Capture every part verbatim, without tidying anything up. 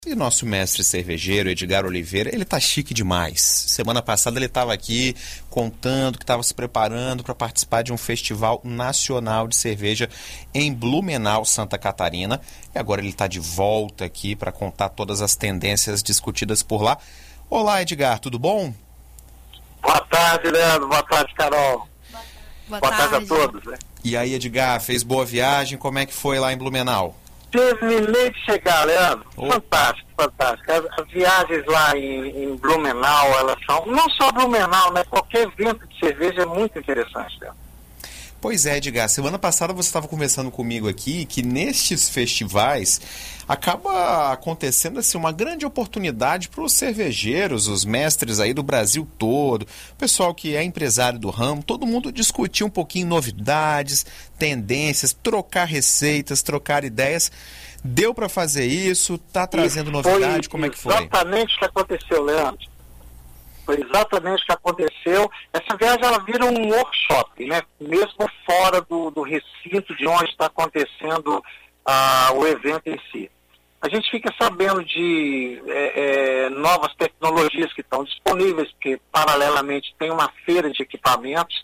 E nosso mestre cervejeiro, Edgar Oliveira, ele tá chique demais. Semana passada ele estava aqui contando que estava se preparando para participar de um festival nacional de cerveja em Blumenau, Santa Catarina. E agora ele está de volta aqui para contar todas as tendências discutidas por lá. Olá, Edgar, tudo bom? Boa tarde, Leandro. Boa tarde, Carol. Boa, Boa tarde. tarde a todos. Né? E aí, Edgar, fez boa viagem? Como é que foi lá em Blumenau? Terminei de chegar, Leandro. Oh. Fantástico, fantástico. As, as viagens lá em, em Blumenau, elas são, não só Blumenau, né? Qualquer evento de cerveja é muito interessante, Leandro. Pois é, Edgar, semana passada você estava conversando comigo aqui que nestes festivais acaba acontecendo assim, uma grande oportunidade para os cervejeiros, os mestres aí do Brasil todo, o pessoal que é empresário do ramo, todo mundo discutir um pouquinho novidades, tendências, trocar receitas, trocar ideias. Deu para fazer isso? Está trazendo novidade? Como é que foi? Exatamente o que aconteceu, Leandro. Foi exatamente o que aconteceu. Essa viagem ela vira um workshop, né? Mesmo fora do, do recinto de onde está acontecendo ah, o evento em si. A gente fica sabendo de é, é, novas tecnologias que estão disponíveis, porque paralelamente tem uma feira de equipamentos,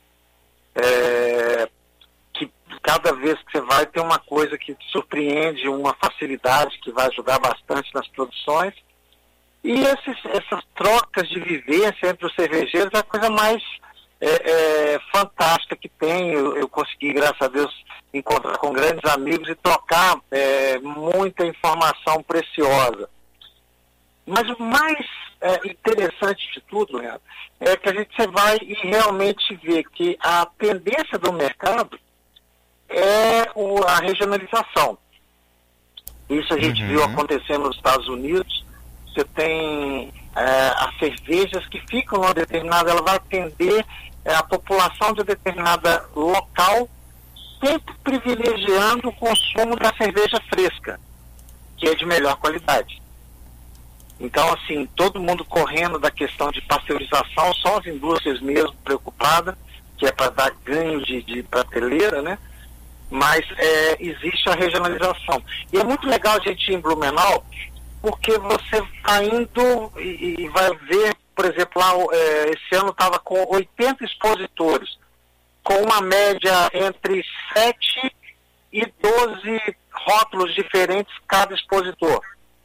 é, que cada vez que você vai tem uma coisa que te surpreende, uma facilidade que vai ajudar bastante nas produções. E esses, essas trocas de vivência entre os cervejeiros é a coisa mais é, é, fantástica que tem. Eu, eu consegui, graças a Deus, encontrar com grandes amigos e trocar é, muita informação preciosa. Mas o mais é, interessante de tudo, né, é que a gente você vai e realmente vê que a tendência do mercado é o, a regionalização. Isso a gente uhum. viu acontecer nos Estados Unidos. Você tem é, as cervejas que ficam numa determinada, ela vai atender é, a população de determinada local, sempre privilegiando o consumo da cerveja fresca, que é de melhor qualidade. Então, assim, todo mundo correndo da questão de pasteurização, só as indústrias mesmo preocupadas, que é para dar ganho de, de prateleira, né? Mas é, existe a regionalização. E é muito legal a gente ir em Blumenau, porque você está indo e, e vai ver, por exemplo, lá é, esse ano estava com oitenta expositores, com uma média entre sete e doze rótulos diferentes cada expositor.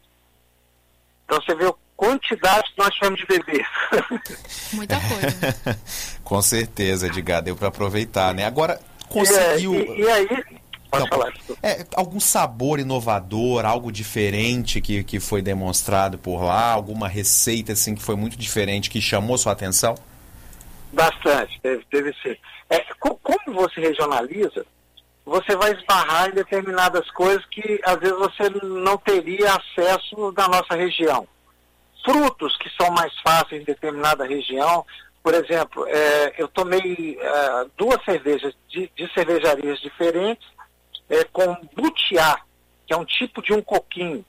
Então você vê a quantidade que nós tivemos de beber. Muita coisa. Com certeza, Edgar, deu para aproveitar, né? Agora, conseguiu... E, e, e aí... Pode Não, falar. É, algum sabor inovador, algo diferente que, que foi demonstrado por lá, alguma receita assim que foi muito diferente, que chamou sua atenção? Bastante, teve, teve sim. É, como você regionaliza, você vai esbarrar em determinadas coisas que às vezes você não teria acesso na nossa região. Frutos que são mais fáceis em determinada região. Por exemplo, é, eu tomei é, duas cervejas de, de cervejarias diferentes, É, com butiá, que é um tipo de um coquinho.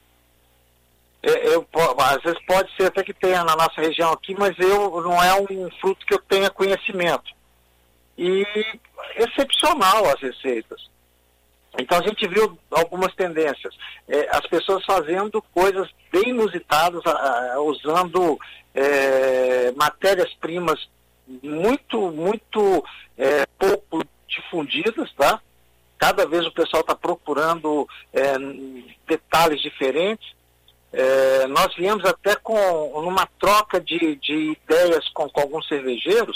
É, eu, às vezes pode ser até que tenha na nossa região aqui, mas eu, não é um fruto que eu tenha conhecimento. E excepcional as receitas. Então a gente viu algumas tendências. É, as pessoas fazendo coisas bem inusitadas, a, a, usando é, matérias-primas muito, muito é, pouco difundidas, tá? Cada vez o pessoal está procurando é, detalhes diferentes. É, nós viemos até com uma troca de, de ideias com, com alguns cervejeiros.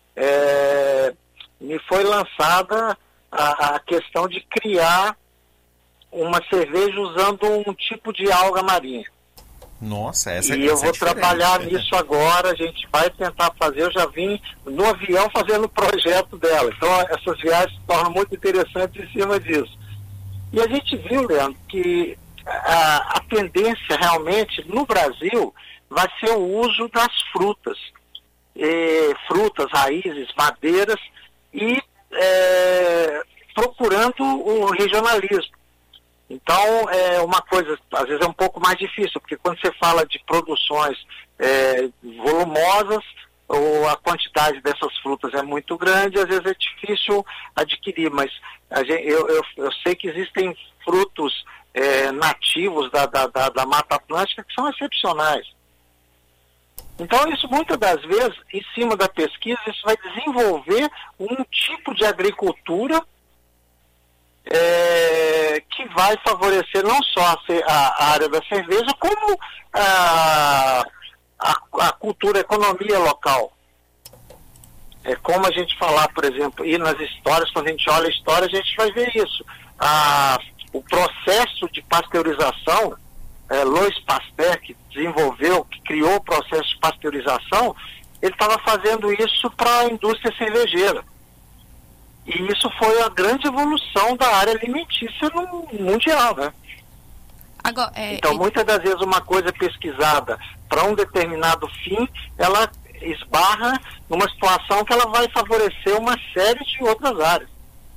É, me foi lançada a, a questão de criar uma cerveja usando um tipo de alga marinha. Nossa, essa E essa eu vou é trabalhar né? nisso agora, a gente vai tentar fazer, eu já vim no avião fazendo o projeto dela. Então essas viagens se tornam muito interessantes em cima disso. E a gente viu, Leandro, que a, a tendência realmente no Brasil vai ser o uso das frutas. E, frutas, raízes, madeiras e é, procurando o regionalismo. Então, é uma coisa, às vezes é um pouco mais difícil, porque quando você fala de produções é, volumosas, ou a quantidade dessas frutas é muito grande, às vezes é difícil adquirir, mas a gente, eu, eu, eu sei que existem frutos é, nativos da, da, da, da Mata Atlântica que são excepcionais. Então, isso muitas das vezes, em cima da pesquisa, isso vai desenvolver um tipo de agricultura é, que vai favorecer não só a, a, a área da cerveja, como a, a, a cultura, a economia local. É como a gente falar, por exemplo, e nas histórias, quando a gente olha a história, a gente vai ver isso. A, o processo de pasteurização, é, Louis Pasteur, que desenvolveu, que criou o processo de pasteurização, ele estava fazendo isso para a indústria cervejeira. E isso foi a grande evolução da área alimentícia no mundial, né? Agora, é, então, é... muitas das vezes uma coisa pesquisada para um determinado fim, ela esbarra numa situação que ela vai favorecer uma série de outras áreas.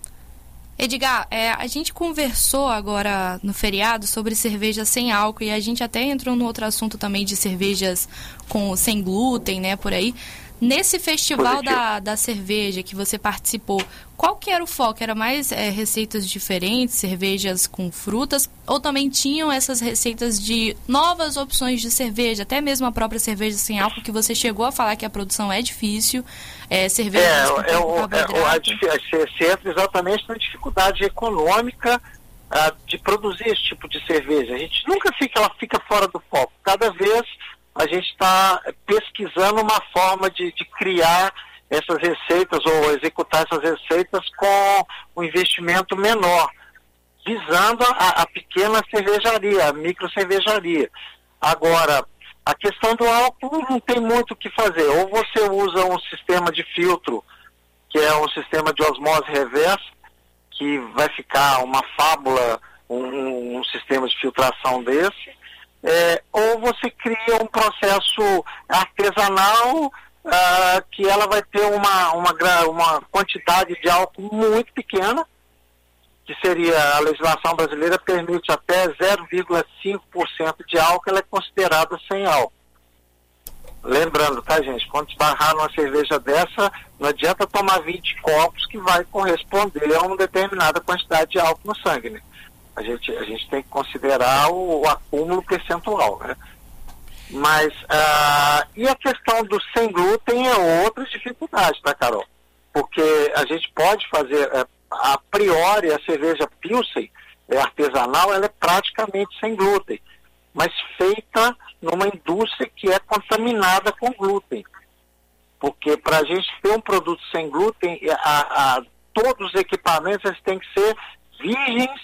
Edgar, é, a gente conversou agora no feriado sobre cerveja sem álcool e a gente até entrou no outro assunto também de cervejas com, sem glúten, né, por aí. Nesse festival da, da cerveja que você participou, qual que era o foco? Era mais é, receitas diferentes, cervejas com frutas, ou também tinham essas receitas de novas opções de cerveja, até mesmo a própria cerveja sem álcool, que você chegou a falar que a produção é difícil, é, cerveja é, com é, o, é a, você entra exatamente na dificuldade econômica a, de produzir esse tipo de cerveja. A gente nunca fica, ela fica fora do foco. Cada vez a gente está pesquisando uma forma de, de criar essas receitas ou executar essas receitas com um investimento menor, visando a, a pequena cervejaria, a micro cervejaria. Agora, a questão do álcool não tem muito o que fazer. Ou você usa um sistema de filtro, que é um sistema de osmose reversa, que vai ficar uma fábula, um, um sistema de filtração desse, É, ou você cria um processo artesanal uh, que ela vai ter uma, uma, uma quantidade de álcool muito pequena, que seria, a legislação brasileira permite até zero vírgula cinco por cento de álcool, ela é considerada sem álcool. Lembrando, tá, gente, quando esbarrar numa cerveja dessa, não adianta tomar vinte copos que vai corresponder a uma determinada quantidade de álcool no sangue, né? A gente, a gente tem que considerar o, o acúmulo percentual, né? Mas, ah, e a questão do sem glúten é outra dificuldade, tá, Carol? Porque a gente pode fazer, é, a priori, a cerveja Pilsen é, artesanal, ela é praticamente sem glúten, mas feita numa indústria que é contaminada com glúten. Porque para a gente ter um produto sem glúten, a, a, todos os equipamentos eles têm que ser virgens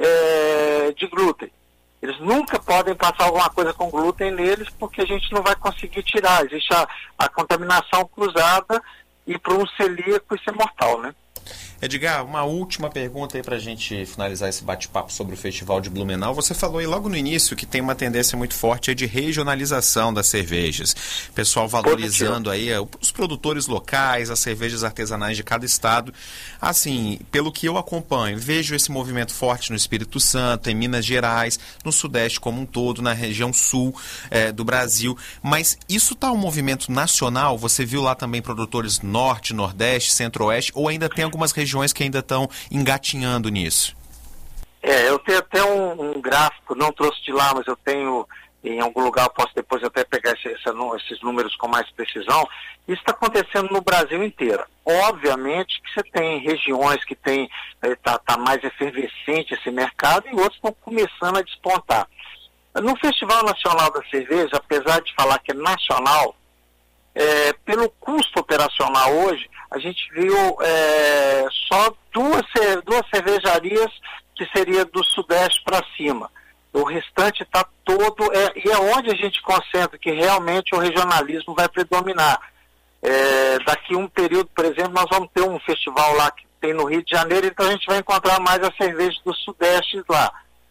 É, de glúten. Eles nunca podem passar alguma coisa com glúten neles, porque a gente não vai conseguir tirar. Existe a, a contaminação cruzada e para um celíaco isso é mortal, né? Edgar, uma última pergunta aí para a gente finalizar esse bate-papo sobre o Festival de Blumenau. Você falou aí logo no início que tem uma tendência muito forte de regionalização das cervejas. Pessoal valorizando aí os produtores locais, as cervejas artesanais de cada estado. Assim, pelo que eu acompanho, vejo esse movimento forte no Espírito Santo, em Minas Gerais, no Sudeste como um todo, na região sul eh, do Brasil. Mas isso está um movimento nacional? Você viu lá também produtores Norte, Nordeste, Centro-Oeste, ou ainda tem algumas regiões que ainda estão engatinhando nisso? É, eu tenho até um, um gráfico, não trouxe de lá, mas eu tenho em algum lugar, eu posso depois até pegar esse, esse, esses números com mais precisão. Isso está acontecendo no Brasil inteiro. Obviamente que você tem regiões que tem, está tá mais efervescente esse mercado e outros estão começando a despontar. No Festival Nacional da Cerveja, apesar de falar que é nacional, é, pelo custo operacional hoje, a gente viu é, só duas, duas cervejarias que seria do Sudeste para cima. O restante está todo... É, e é onde a gente concentra que realmente o regionalismo vai predominar. É, daqui um período, por exemplo, nós vamos ter um festival lá que tem no Rio de Janeiro, então a gente vai encontrar mais as cervejas do Sudeste lá.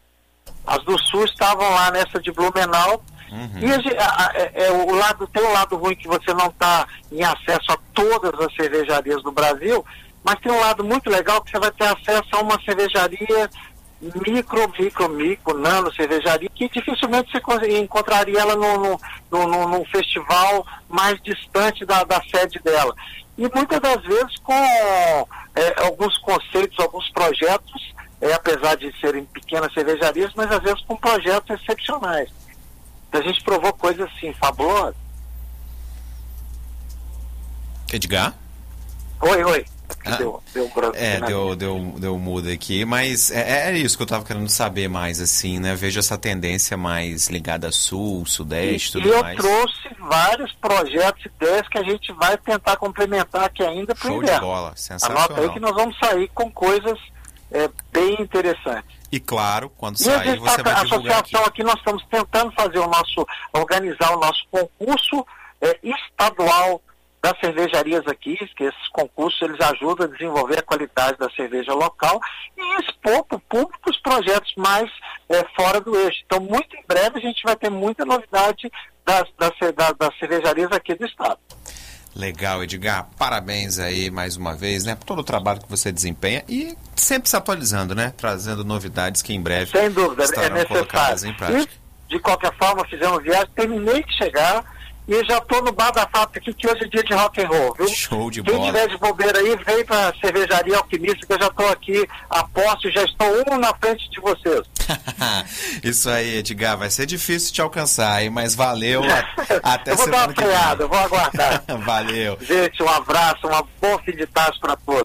As do Sul estavam lá nessa de Blumenau. Uhum. E a, a, a, é, o lado, tem um lado ruim que você não está em acesso a todas as cervejarias do Brasil, mas tem um lado muito legal que você vai ter acesso a uma cervejaria micro, micro, micro, nano cervejaria, que dificilmente você encontraria ela no, no, num, num, num festival mais distante da, da sede dela. E muitas das vezes com é, alguns conceitos, alguns projetos, é, apesar de serem pequenas cervejarias, mas às vezes com projetos excepcionais. Então a gente provou coisas assim, fabulosas. Edgar? Oi, oi. Ah, deu, deu, um é, deu, deu, deu mudo aqui, mas é, é isso que eu estava querendo saber mais, assim, né? Vejo essa tendência mais ligada a sul, sudeste, e, tudo e eu mais. trouxe vários projetos, ideias que a gente vai tentar complementar aqui ainda para o Show inverno. de bola, sensacional. Anota aí que nós vamos sair com coisas é, bem interessantes. E claro, quando e sair você tá, vai a divulgar aqui. associação aqui nós estamos tentando fazer o nosso, organizar o nosso concurso é, estadual das cervejarias aqui, que esses concursos eles ajudam a desenvolver a qualidade da cerveja local e expor para o público os projetos mais é, fora do eixo. Então, muito em breve a gente vai ter muita novidade das, das, das, das cervejarias aqui do estado. Legal, Edgar. Parabéns aí mais uma vez, né? Por todo o trabalho que você desempenha e sempre se atualizando, né? Trazendo novidades que em breve Sem dúvida, estarão é colocadas necessário. em prática. E, de qualquer forma, fizemos viagem, terminei de chegar e já estou no bar da fábrica aqui, que hoje é dia de rock and roll, viu? Show de Quem bola. tiver de bobeira aí, vem para a cervejaria Alquimista, que eu já estou aqui a posto e já estou um na frente de vocês. Isso aí, Edgar, vai ser difícil te alcançar, hein? Mas valeu, até eu vou dar semana uma que vem. freada, eu vou aguardar. Valeu. Gente, um abraço, uma boa fim de tarde para todos.